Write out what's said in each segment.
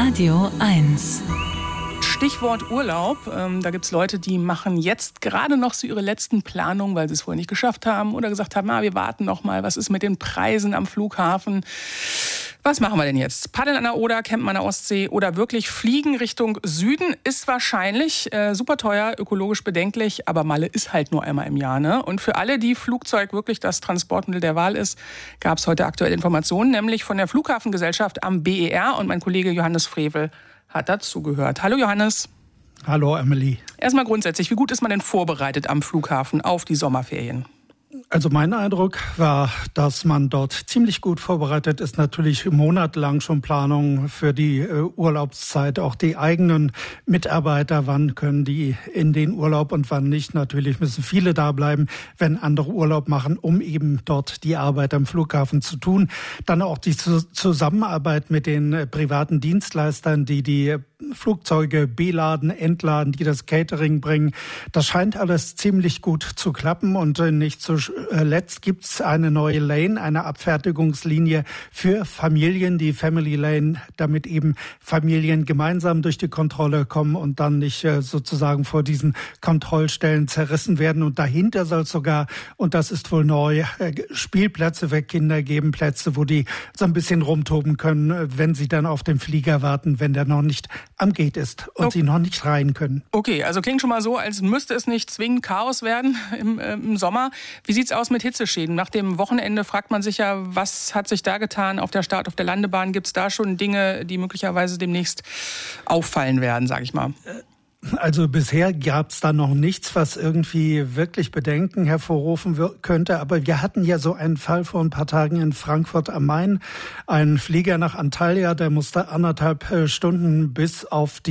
Radio 1. Stichwort Urlaub. Da gibt es Leute, die machen jetzt gerade noch so ihre letzten Planungen, weil sie es vorher nicht geschafft haben oder gesagt haben, wir warten noch mal, was ist mit den Preisen am Flughafen? Was machen wir denn jetzt? Paddeln an der Oder, campen an der Ostsee oder wirklich fliegen Richtung Süden ist wahrscheinlich super teuer, ökologisch bedenklich, aber Malle ist halt nur einmal im Jahr, ne? Und für alle, die Flugzeug wirklich das Transportmittel der Wahl ist, gab es heute aktuelle Informationen, nämlich von der Flughafengesellschaft am BER, und mein Kollege Johannes Frevel hat dazugehört. Hallo Johannes. Hallo Emily. Erstmal grundsätzlich, wie gut ist man denn vorbereitet am Flughafen auf die Sommerferien? Also mein Eindruck war, dass man dort ziemlich gut vorbereitet ist. Natürlich monatelang schon Planung für die Urlaubszeit. Auch die eigenen Mitarbeiter, wann können die in den Urlaub und wann nicht. Natürlich müssen viele da bleiben, wenn andere Urlaub machen, um eben dort die Arbeit am Flughafen zu tun. Dann auch die Zusammenarbeit mit den privaten Dienstleistern, die Flugzeuge beladen, entladen, die das Catering bringen. Das scheint alles ziemlich gut zu klappen, und nicht zuletzt gibt es eine neue Lane, eine Abfertigungslinie für Familien, die Family Lane, damit eben Familien gemeinsam durch die Kontrolle kommen und dann nicht sozusagen vor diesen Kontrollstellen zerrissen werden. Und dahinter soll es sogar, und das ist wohl neu, Spielplätze für Kinder geben, Plätze, wo die so ein bisschen rumtoben können, wenn sie dann auf den Flieger warten, wenn der noch nicht am Gate ist und sie noch nicht rein können. Okay, also klingt schon mal so, als müsste es nicht zwingend Chaos werden im Sommer. Wie sieht's aus mit Hitzeschäden? Nach dem Wochenende fragt man sich ja, was hat sich da getan auf der Start, auf der Landebahn? Gibt es da schon Dinge, die möglicherweise demnächst auffallen werden, sage ich mal? Also bisher gab es da noch nichts, was irgendwie wirklich Bedenken hervorrufen könnte. Aber wir hatten ja so einen Fall vor ein paar Tagen in Frankfurt am Main. Ein Flieger nach Antalya, der musste 1,5 Stunden bis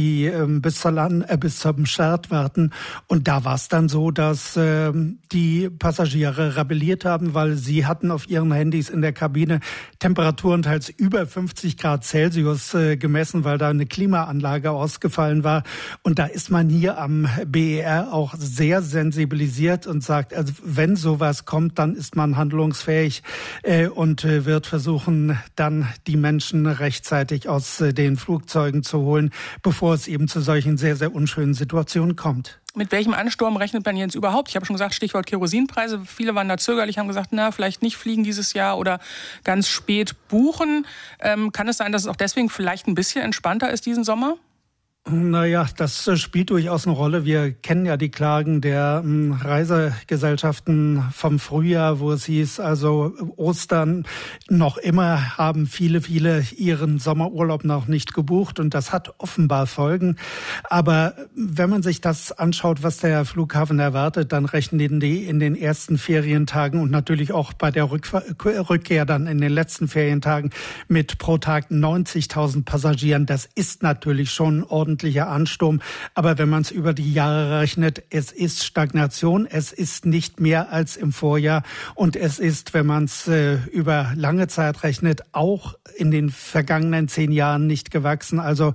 zum Start warten. Und da war es dann so, dass die Passagiere rebelliert haben, weil sie hatten auf ihren Handys in der Kabine Temperaturen teils über 50 Grad Celsius gemessen, weil da eine Klimaanlage ausgefallen war. Und da ist man hier am BER auch sehr sensibilisiert und sagt, also wenn sowas kommt, dann ist man handlungsfähig und wird versuchen, dann die Menschen rechtzeitig aus den Flugzeugen zu holen, bevor es eben zu solchen sehr, sehr unschönen Situationen kommt. Mit welchem Ansturm rechnet man jetzt überhaupt? Ich habe schon gesagt, Stichwort Kerosinpreise. Viele waren da zögerlich, haben gesagt, vielleicht nicht fliegen dieses Jahr oder ganz spät buchen. Kann es sein, dass es auch deswegen vielleicht ein bisschen entspannter ist diesen Sommer? Naja, das spielt durchaus eine Rolle. Wir kennen ja die Klagen der Reisegesellschaften vom Frühjahr, wo es hieß, also Ostern noch immer haben viele ihren Sommerurlaub noch nicht gebucht, und das hat offenbar Folgen. Aber wenn man sich das anschaut, was der Flughafen erwartet, dann rechnen die in den ersten Ferientagen und natürlich auch bei der Rückkehr dann in den letzten Ferientagen mit pro Tag 90.000 Passagieren. Das ist natürlich schon ordentlicher Ansturm. Aber wenn man es über die Jahre rechnet, es ist Stagnation, es ist nicht mehr als im Vorjahr, und es ist, wenn man es über lange Zeit rechnet, auch in den vergangenen 10 Jahren nicht gewachsen. Also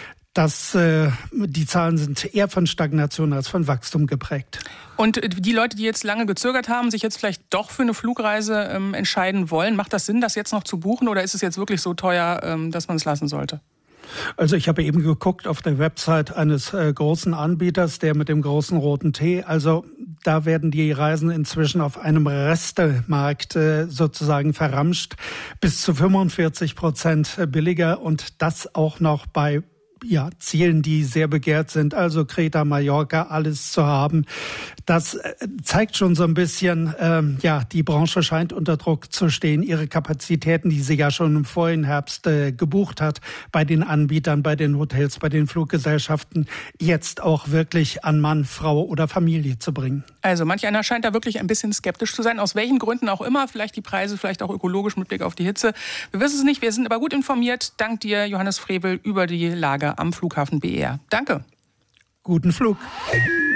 die Zahlen sind eher von Stagnation als von Wachstum geprägt. Und die Leute, die jetzt lange gezögert haben, sich jetzt vielleicht doch für eine Flugreise entscheiden wollen, macht das Sinn, das jetzt noch zu buchen, oder ist es jetzt wirklich so teuer, dass man es lassen sollte? Also ich habe eben geguckt auf der Website eines großen Anbieters, der mit dem großen roten T. Also da werden die Reisen inzwischen auf einem Restemarkt sozusagen verramscht, bis zu 45% billiger, und das auch noch bei Zielen, die sehr begehrt sind, also Kreta, Mallorca, alles zu haben. Das zeigt schon so ein bisschen, die Branche scheint unter Druck zu stehen, ihre Kapazitäten, die sie ja schon im vorigen Herbst gebucht hat, bei den Anbietern, bei den Hotels, bei den Fluggesellschaften, jetzt auch wirklich an Mann, Frau oder Familie zu bringen. Also manch einer scheint da wirklich ein bisschen skeptisch zu sein, aus welchen Gründen auch immer, vielleicht die Preise, vielleicht auch ökologisch mit Blick auf die Hitze. Wir wissen es nicht, wir sind aber gut informiert. Dank dir, Johannes Frevel, über die Lage am Flughafen BER. Danke. Guten Flug.